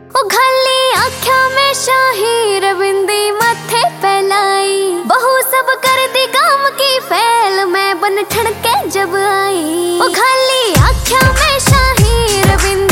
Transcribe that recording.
ओ खाली आख्या में शाही रविंदी मथे फैलाई, बहू सब कर दी काम की फैल, मैं बन ठन के जब आई। ओ खाली आख्या में शाही रविंदी